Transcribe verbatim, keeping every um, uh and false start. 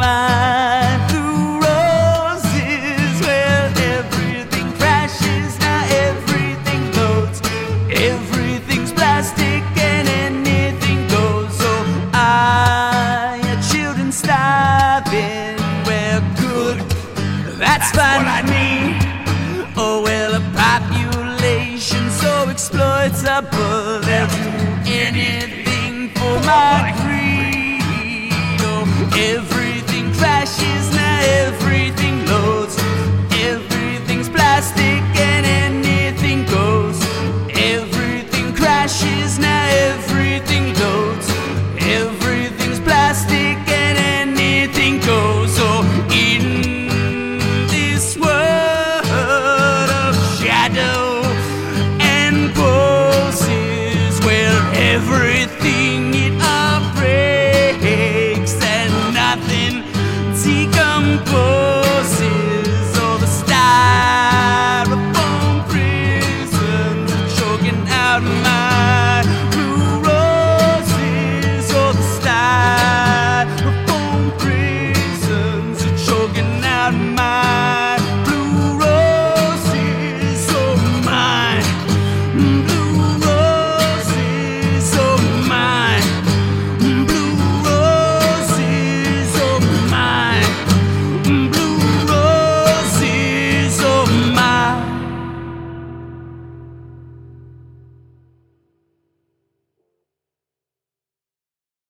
line through roses. Well, everything crashes, now everything floats. Everything's plastic and anything goes. So I, children starving, well, good, that's fine with me. Oh, well, a population so exploitable, they'll do anything for my greed. Oh, everything crashes, now everything loads. Everything's plastic and anything goes. Everything crashes, now everything loads. Everything's plastic and anything goes. So in this world of shadow and poses, well, everything it all breaks and nothing decomposes.